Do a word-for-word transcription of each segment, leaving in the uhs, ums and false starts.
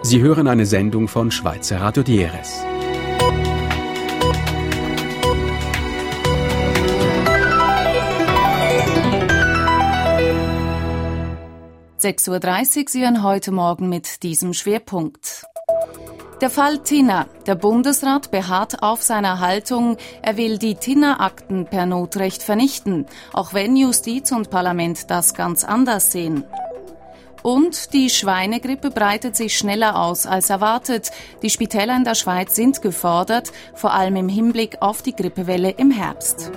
Sie hören eine Sendung von Schweizer Radio D R S. sechs Uhr dreißig, Sie hören heute Morgen mit diesem Schwerpunkt. Der Fall Tinner. Der Bundesrat beharrt auf seiner Haltung, er will die Tinner-Akten per Notrecht vernichten, auch wenn Justiz und Parlament das ganz anders sehen. Und die Schweinegrippe breitet sich schneller aus als erwartet. Die Spitäler in der Schweiz sind gefordert, vor allem im Hinblick auf die Grippewelle im Herbst.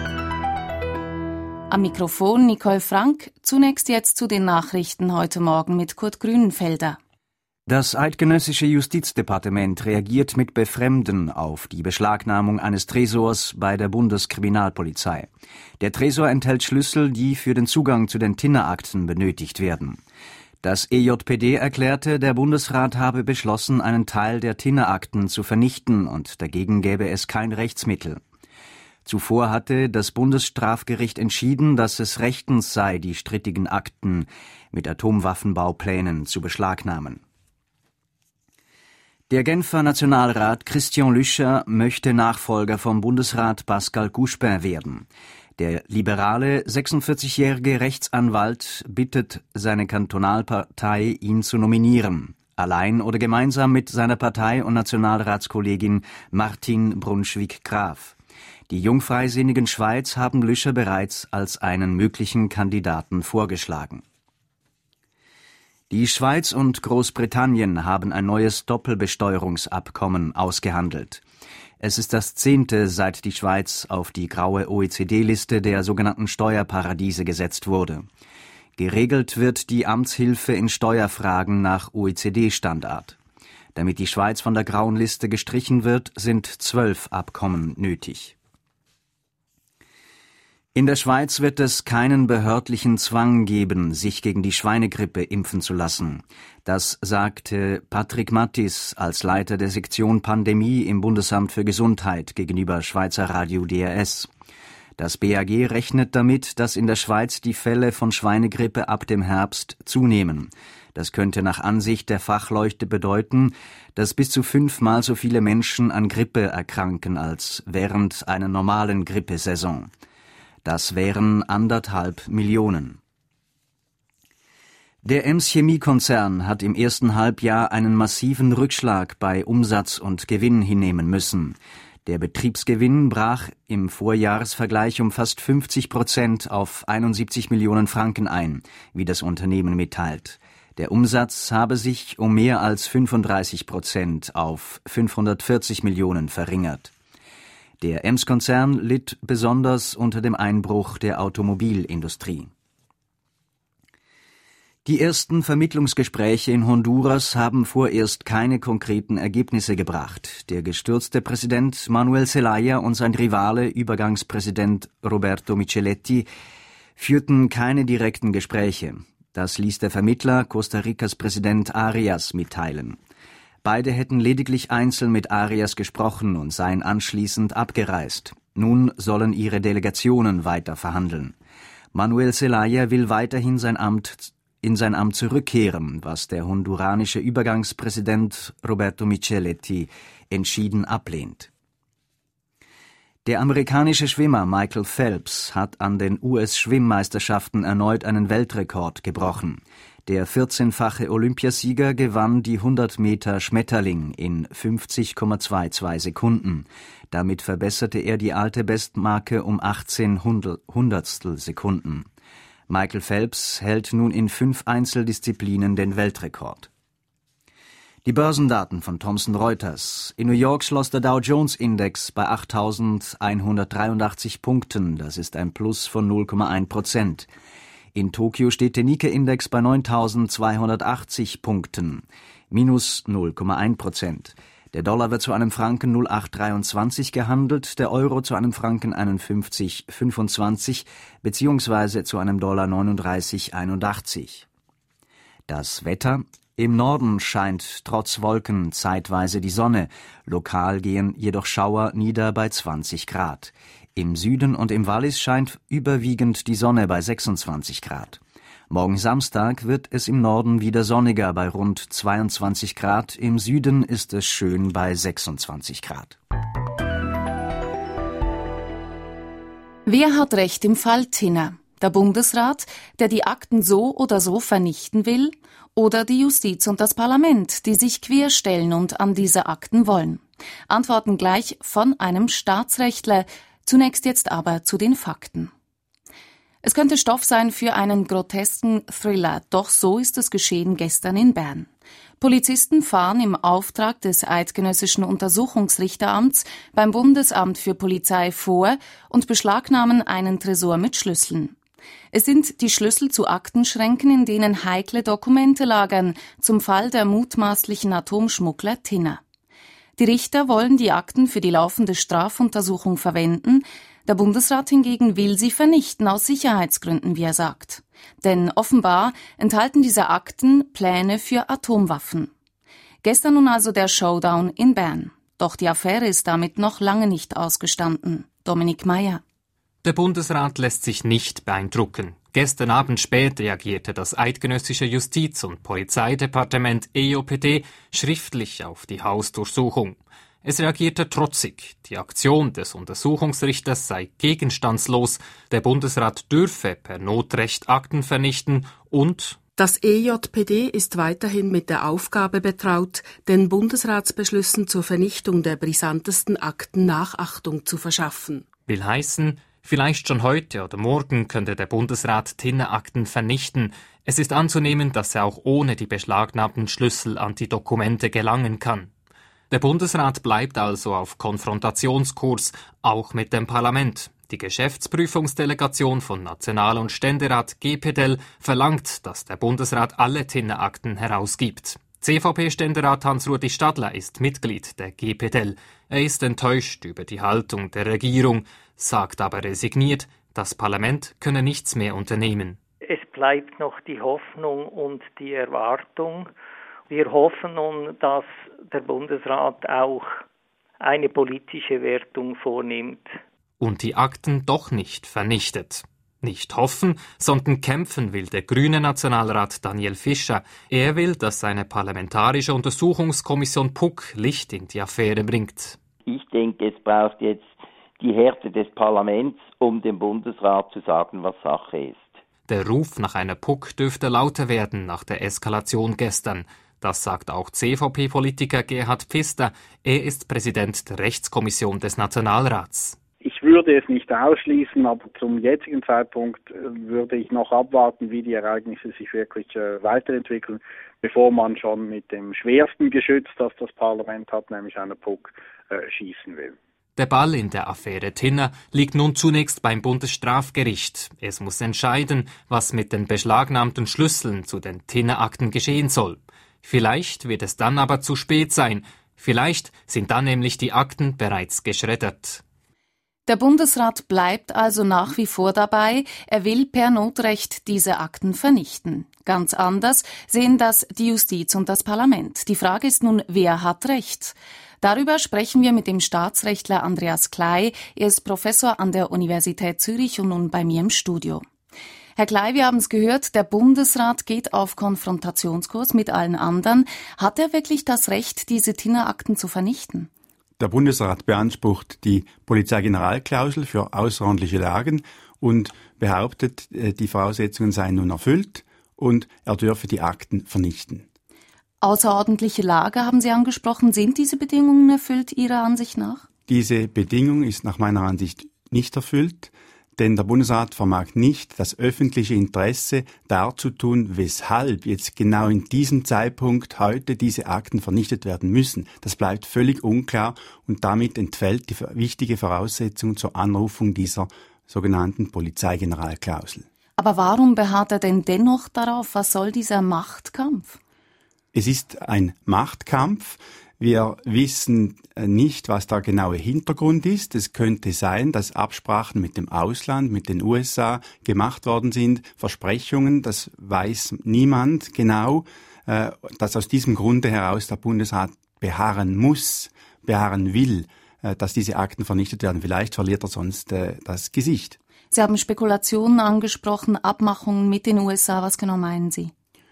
Am Mikrofon Nicole Frank. Zunächst jetzt zu den Nachrichten heute Morgen mit Kurt Grünenfelder. Das eidgenössische Justizdepartement reagiert mit Befremden auf die Beschlagnahmung eines Tresors bei der Bundeskriminalpolizei. Der Tresor enthält Schlüssel, die für den Zugang zu den Tinner-Akten benötigt werden. Das E J P D erklärte, der Bundesrat habe beschlossen, einen Teil der Tinner-Akten zu vernichten und dagegen gäbe es kein Rechtsmittel. Zuvor hatte das Bundesstrafgericht entschieden, dass es rechtens sei, die strittigen Akten mit Atomwaffenbauplänen zu beschlagnahmen. Der Genfer Nationalrat Christian Lüscher möchte Nachfolger vom Bundesrat Pascal Couchepin werden. Der liberale, sechsundvierzigjährige Rechtsanwalt bittet seine Kantonalpartei, ihn zu nominieren, allein oder gemeinsam mit seiner Partei- und Nationalratskollegin Martine Brunschwig-Graf. Die Jungfreisinnigen Schweiz haben Lüscher bereits als einen möglichen Kandidaten vorgeschlagen. Die Schweiz und Großbritannien haben ein neues Doppelbesteuerungsabkommen ausgehandelt. Es ist das zehnte, seit die Schweiz auf die graue O E C D-Liste der sogenannten Steuerparadiese gesetzt wurde. Geregelt wird die Amtshilfe in Steuerfragen nach O E C D-Standard. Damit die Schweiz von der grauen Liste gestrichen wird, sind zwölf Abkommen nötig. In der Schweiz wird es keinen behördlichen Zwang geben, sich gegen die Schweinegrippe impfen zu lassen. Das sagte Patrick Mattis als Leiter der Sektion Pandemie im Bundesamt für Gesundheit gegenüber Schweizer Radio D R S. Das B A G rechnet damit, dass in der Schweiz die Fälle von Schweinegrippe ab dem Herbst zunehmen. Das könnte nach Ansicht der Fachleute bedeuten, dass bis zu fünfmal so viele Menschen an Grippe erkranken als während einer normalen Grippesaison. Das wären anderthalb Millionen. Der Ems Chemie-Konzern hat im ersten Halbjahr einen massiven Rückschlag bei Umsatz und Gewinn hinnehmen müssen. Der Betriebsgewinn brach im Vorjahresvergleich um fast fünfzig Prozent auf einundsiebzig Millionen Franken ein, wie das Unternehmen mitteilt. Der Umsatz habe sich um mehr als fünfunddreißig Prozent auf fünfhundertvierzig Millionen verringert. Der Ems-Konzern litt besonders unter dem Einbruch der Automobilindustrie. Die ersten Vermittlungsgespräche in Honduras haben vorerst keine konkreten Ergebnisse gebracht. Der gestürzte Präsident Manuel Zelaya und sein Rivale, Übergangspräsident Roberto Micheletti, führten keine direkten Gespräche. Das ließ der Vermittler, Costa Ricas Präsident Arias, mitteilen. Beide hätten lediglich einzeln mit Arias gesprochen und seien anschließend abgereist. Nun sollen ihre Delegationen weiter verhandeln. Manuel Zelaya will weiterhin sein Amt, in sein Amt zurückkehren, was der honduranische Übergangspräsident Roberto Micheletti entschieden ablehnt. Der amerikanische Schwimmer Michael Phelps hat an den U S-Schwimmmeisterschaften erneut einen Weltrekord gebrochen. Der vierzehnfache Olympiasieger gewann die hundert Meter Schmetterling in fünfzig Komma zweiundzwanzig Sekunden. Damit verbesserte er die alte Bestmarke um achtzehn Hundertstel Sekunden. Michael Phelps hält nun in fünf Einzeldisziplinen den Weltrekord. Die Börsendaten von Thomson Reuters. In New York schloss der Dow Jones Index bei achttausendeinhundertdreiundachtzig Punkten. Das ist ein Plus von null Komma eins Prozent. In Tokio steht der Nikkei-Index bei neuntausendzweihundertachtzig Punkten, minus null Komma eins Prozent. Der Dollar wird zu einem Franken null Komma acht dreiundzwanzig gehandelt, der Euro zu einem Franken einundfünfzig Komma fünfundzwanzig beziehungsweise zu einem Dollar neununddreißig Komma einundachtzig. Das Wetter: Im Norden scheint trotz Wolken zeitweise die Sonne, lokal gehen jedoch Schauer nieder bei zwanzig Grad. Im Süden und im Wallis scheint überwiegend die Sonne bei sechsundzwanzig Grad. Morgen Samstag wird es im Norden wieder sonniger bei rund zweiundzwanzig Grad, im Süden ist es schön bei sechsundzwanzig Grad. Wer hat Recht im Fall Tinner? Der Bundesrat, der die Akten so oder so vernichten will, oder die Justiz und das Parlament, die sich querstellen und an diese Akten wollen? Antworten gleich von einem Staatsrechtler. Zunächst jetzt aber zu den Fakten. Es könnte Stoff sein für einen grotesken Thriller, doch so ist es geschehen gestern in Bern. Polizisten fahren im Auftrag des Eidgenössischen Untersuchungsrichteramts beim Bundesamt für Polizei vor und beschlagnahmen einen Tresor mit Schlüsseln. Es sind die Schlüssel zu Aktenschränken, in denen heikle Dokumente lagern, zum Fall der mutmaßlichen Atomschmuggler Tinner. Die Richter wollen die Akten für die laufende Strafuntersuchung verwenden, der Bundesrat hingegen will sie vernichten, aus Sicherheitsgründen, wie er sagt. Denn offenbar enthalten diese Akten Pläne für Atomwaffen. Gestern nun also der Showdown in Bern. Doch die Affäre ist damit noch lange nicht ausgestanden. Dominik Meyer. Der Bundesrat lässt sich nicht beeindrucken. Gestern Abend spät reagierte das Eidgenössische Justiz- und Polizeidepartement E J P D schriftlich auf die Hausdurchsuchung. Es reagierte trotzig. Die Aktion des Untersuchungsrichters sei gegenstandslos. Der Bundesrat dürfe per Notrecht Akten vernichten und das E J P D ist weiterhin mit der Aufgabe betraut, den Bundesratsbeschlüssen zur Vernichtung der brisantesten Akten Nachachtung zu verschaffen. Will heißen, vielleicht schon heute oder morgen könnte der Bundesrat Tinner-Akten vernichten. Es ist anzunehmen, dass er auch ohne die beschlagnahmten Schlüssel an die Dokumente gelangen kann. Der Bundesrat bleibt also auf Konfrontationskurs, auch mit dem Parlament. Die Geschäftsprüfungsdelegation von National- und Ständerat G P D L verlangt, dass der Bundesrat alle Tinner-Akten herausgibt. C V P-Ständerat Hans-Rudi Stadler ist Mitglied der G P D L. Er ist enttäuscht über die Haltung der Regierung, sagt aber resigniert, das Parlament könne nichts mehr unternehmen. Es bleibt noch die Hoffnung und die Erwartung. Wir hoffen nun, dass der Bundesrat auch eine politische Wertung vornimmt. Und die Akten doch nicht vernichtet. Nicht hoffen, sondern kämpfen will der grüne Nationalrat Daniel Fischer. Er will, dass seine parlamentarische Untersuchungskommission P U C Licht in die Affäre bringt. Ich denke, es braucht jetzt die Härte des Parlaments, um dem Bundesrat zu sagen, was Sache ist. Der Ruf nach einer P U C dürfte lauter werden nach der Eskalation gestern. Das sagt auch C V P-Politiker Gerhard Pfister. Er ist Präsident der Rechtskommission des Nationalrats. Ich würde es nicht ausschließen, aber zum jetzigen Zeitpunkt würde ich noch abwarten, wie die Ereignisse sich wirklich äh, weiterentwickeln, bevor man schon mit dem schwersten Geschütz, das das Parlament hat, nämlich einer P U C, äh, schießen will. Der Ball in der Affäre Tinner liegt nun zunächst beim Bundesstrafgericht. Es muss entscheiden, was mit den beschlagnahmten Schlüsseln zu den Tinner-Akten geschehen soll. Vielleicht wird es dann aber zu spät sein. Vielleicht sind dann nämlich die Akten bereits geschreddert. Der Bundesrat bleibt also nach wie vor dabei, er will per Notrecht diese Akten vernichten. Ganz anders sehen das die Justiz und das Parlament. Die Frage ist nun, wer hat Recht? Darüber sprechen wir mit dem Staatsrechtler Andreas Kley. Er ist Professor an der Universität Zürich und nun bei mir im Studio. Herr Kley, wir haben es gehört, der Bundesrat geht auf Konfrontationskurs mit allen anderen. Hat er wirklich das Recht, diese Tinner-Akten zu vernichten? Der Bundesrat beansprucht die Polizeigeneralklausel für außerordentliche Lagen und behauptet, die Voraussetzungen seien nun erfüllt und er dürfe die Akten vernichten. Außerordentliche Lage haben Sie angesprochen. Sind diese Bedingungen erfüllt Ihrer Ansicht nach? Diese Bedingung ist nach meiner Ansicht nicht erfüllt, denn der Bundesrat vermag nicht, das öffentliche Interesse darzutun, weshalb jetzt genau in diesem Zeitpunkt heute diese Akten vernichtet werden müssen. Das bleibt völlig unklar und damit entfällt die wichtige Voraussetzung zur Anrufung dieser sogenannten Polizeigeneralklausel. Aber warum beharrt er denn dennoch darauf? Was soll dieser Machtkampf? Es ist ein Machtkampf. Wir wissen nicht, was der genaue Hintergrund ist. Es könnte sein, dass Absprachen mit dem Ausland, mit den U S A gemacht worden sind, Versprechungen, das weiß niemand genau, dass aus diesem Grunde heraus der Bundesrat beharren muss, beharren will, dass diese Akten vernichtet werden. Vielleicht verliert er sonst das Gesicht. Sie haben Spekulationen angesprochen, Abmachungen mit den U S A. Was genau meinen Sie?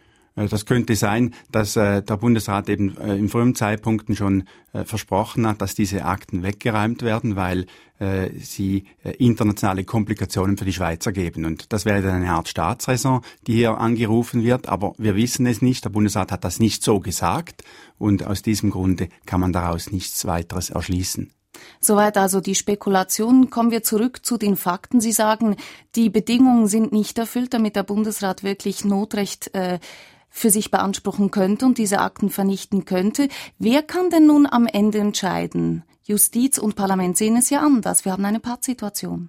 Das könnte sein, dass äh, der Bundesrat eben äh, in frühen Zeitpunkten schon äh, versprochen hat, dass diese Akten weggeräumt werden, weil äh, sie äh, internationale Komplikationen für die Schweiz ergeben. Und das wäre dann eine Art Staatsräson, die hier angerufen wird. Aber wir wissen es nicht. Der Bundesrat hat das nicht so gesagt. Und aus diesem Grunde kann man daraus nichts weiteres erschließen. Soweit also die Spekulationen. Kommen wir zurück zu den Fakten. Sie sagen, die Bedingungen sind nicht erfüllt, damit der Bundesrat wirklich Notrecht äh, für sich beanspruchen könnte und diese Akten vernichten könnte. Wer kann denn nun am Ende entscheiden? Justiz und Parlament sehen es ja anders. Wir haben eine Pattsituation.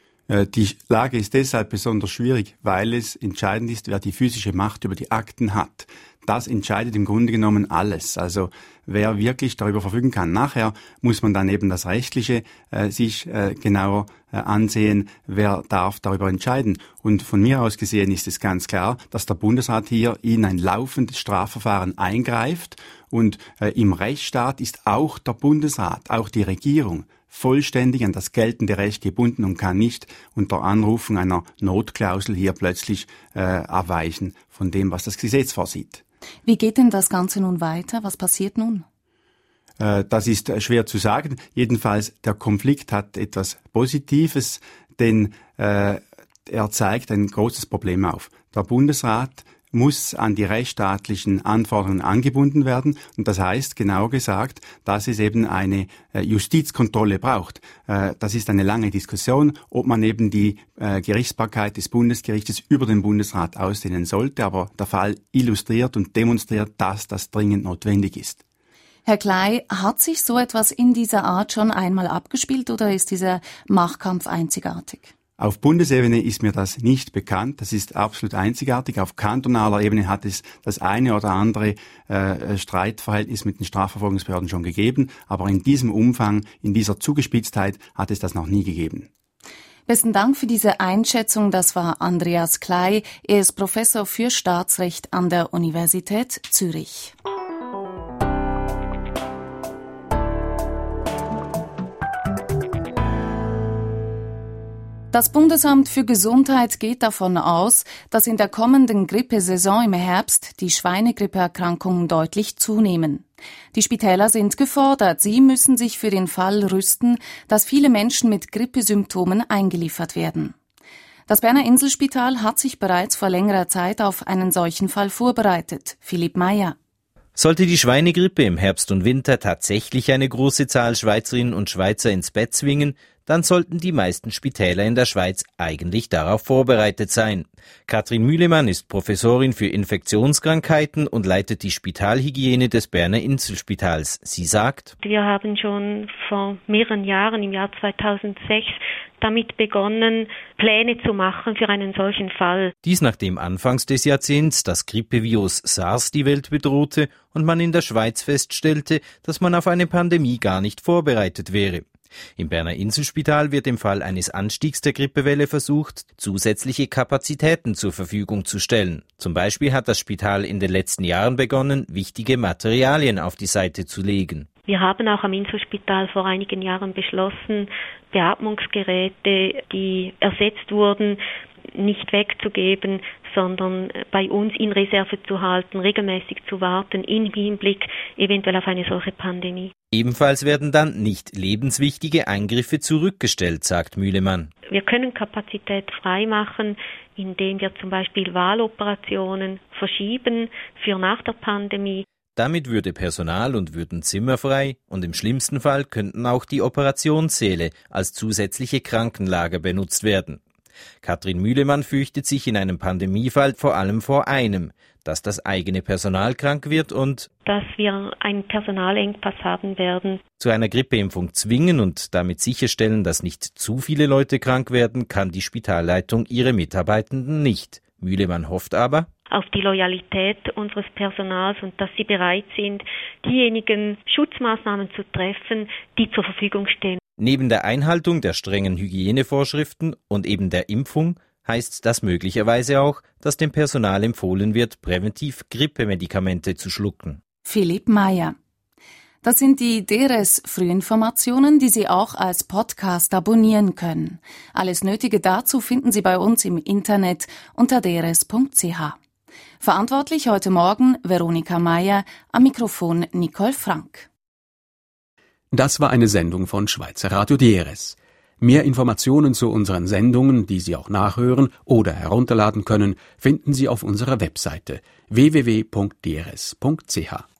Die Lage ist deshalb besonders schwierig, weil es entscheidend ist, wer die physische Macht über die Akten hat. Das entscheidet im Grunde genommen alles. Also wer wirklich darüber verfügen kann. Nachher muss man dann eben das Rechtliche äh, sich äh, genauer äh, ansehen, wer darf darüber entscheiden. Und von mir aus gesehen ist es ganz klar, dass der Bundesrat hier in ein laufendes Strafverfahren eingreift. Und äh, im Rechtsstaat ist auch der Bundesrat, auch die Regierung, vollständig an das geltende Recht gebunden und kann nicht unter Anrufung einer Notklausel hier plötzlich äh, abweichen von dem, was das Gesetz vorsieht. Wie geht denn das Ganze nun weiter? Was passiert nun? Äh, das ist äh, schwer zu sagen. Jedenfalls, der Konflikt hat etwas Positives, denn äh, er zeigt ein großes Problem auf. Der Bundesrat muss an die rechtsstaatlichen Anforderungen angebunden werden. Und das heißt, genau gesagt, dass es eben eine äh, Justizkontrolle braucht. Äh, das ist eine lange Diskussion, ob man eben die äh, Gerichtsbarkeit des Bundesgerichtes über den Bundesrat ausdehnen sollte. Aber der Fall illustriert und demonstriert, dass das dringend notwendig ist. Herr Kley, hat sich so etwas in dieser Art schon einmal abgespielt oder ist dieser Machtkampf einzigartig? Auf Bundesebene ist mir das nicht bekannt. Das ist absolut einzigartig. Auf kantonaler Ebene hat es das eine oder andere äh, Streitverhältnis mit den Strafverfolgungsbehörden schon gegeben. Aber in diesem Umfang, in dieser Zugespitztheit hat es das noch nie gegeben. Besten Dank für diese Einschätzung. Das war Andreas Kley. Er ist Professor für Staatsrecht an der Universität Zürich. Das Bundesamt für Gesundheit geht davon aus, dass in der kommenden Grippesaison im Herbst die Schweinegrippeerkrankungen deutlich zunehmen. Die Spitäler sind gefordert. Sie müssen sich für den Fall rüsten, dass viele Menschen mit Grippesymptomen eingeliefert werden. Das Berner Inselspital hat sich bereits vor längerer Zeit auf einen solchen Fall vorbereitet. Philipp Meyer. Sollte die Schweinegrippe im Herbst und Winter tatsächlich eine große Zahl Schweizerinnen und Schweizer ins Bett zwingen, dann sollten die meisten Spitäler in der Schweiz eigentlich darauf vorbereitet sein. Katrin Mühlemann ist Professorin für Infektionskrankheiten und leitet die Spitalhygiene des Berner Inselspitals. Sie sagt: Wir haben schon vor mehreren Jahren, im Jahr zweitausendsechs, damit begonnen, Pläne zu machen für einen solchen Fall. Dies nachdem anfangs des Jahrzehnts das Grippevirus SARS die Welt bedrohte und man in der Schweiz feststellte, dass man auf eine Pandemie gar nicht vorbereitet wäre. Im Berner Inselspital wird im Fall eines Anstiegs der Grippewelle versucht, zusätzliche Kapazitäten zur Verfügung zu stellen. Zum Beispiel hat das Spital in den letzten Jahren begonnen, wichtige Materialien auf die Seite zu legen. Wir haben auch am Inselspital vor einigen Jahren beschlossen, Beatmungsgeräte, die ersetzt wurden, nicht wegzugeben, sondern bei uns in Reserve zu halten, regelmäßig zu warten, im Hinblick eventuell auf eine solche Pandemie. Ebenfalls werden dann nicht lebenswichtige Eingriffe zurückgestellt, sagt Mühlemann. Wir können Kapazität freimachen, indem wir zum Beispiel Wahloperationen verschieben für nach der Pandemie. Damit würde Personal und würden Zimmer frei und im schlimmsten Fall könnten auch die Operationssäle als zusätzliche Krankenlager benutzt werden. Katrin Mühlemann fürchtet sich in einem Pandemiefall vor allem vor einem, dass das eigene Personal krank wird und dass wir einen Personalengpass haben werden. Zu einer Grippeimpfung zwingen und damit sicherstellen, dass nicht zu viele Leute krank werden, kann die Spitalleitung ihre Mitarbeitenden nicht. Mühlemann hofft aber auf die Loyalität unseres Personals und dass sie bereit sind, diejenigen Schutzmaßnahmen zu treffen, die zur Verfügung stehen. Neben der Einhaltung der strengen Hygienevorschriften und eben der Impfung heißt das möglicherweise auch, dass dem Personal empfohlen wird, präventiv Grippemedikamente zu schlucken. Philipp Meyer. Das sind die D R S Frühinformationen, die Sie auch als Podcast abonnieren können. Alles Nötige dazu finden Sie bei uns im Internet unter d r s punkt c h. Verantwortlich heute Morgen Veronika Mayer, am Mikrofon Nicole Frank. Das war eine Sendung von Schweizer Radio D R S. Mehr Informationen zu unseren Sendungen, die Sie auch nachhören oder herunterladen können, finden Sie auf unserer Webseite w w w punkt d r s punkt c h.